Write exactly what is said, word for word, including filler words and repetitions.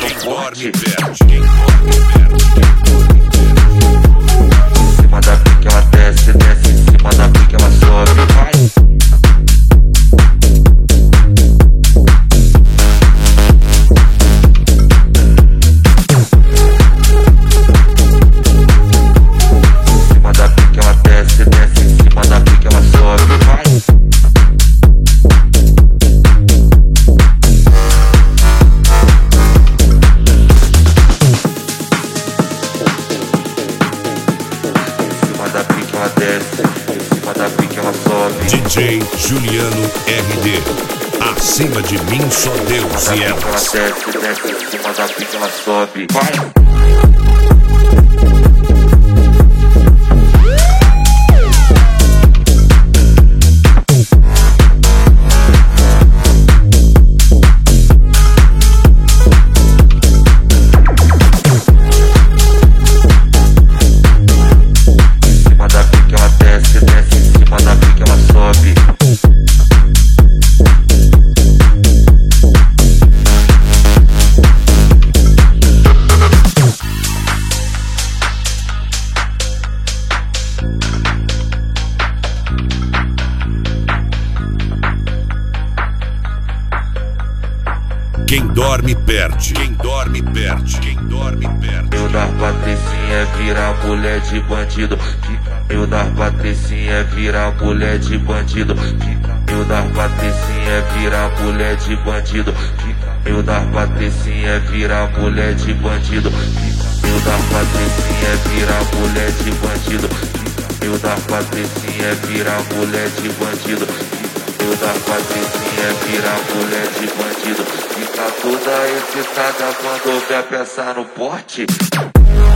no porte. Em cima da pique ela desce, desce. Em cima da pique ela sobe. Vai. D J Juliano R D. Acima de mim só Deus e elas. Ela desce, desce, em cima da pique ela sobe. Vai! Quem dorme perde, quem dorme perde, quem dorme perde. Eu da Patricinha vira mulher de bandido. Eu da Patricinha vira mulher de bandido. Eu da Patricinha vira mulher de bandido. Eu da Patricinha vira mulher de bandido. Eu da Patricinha vira mulher de bandido. Eu da Patricinha vira mulher de bandido. Eu da Patricinha vira mulher de bandido. Fica toda excitada quando vê a peça no porte.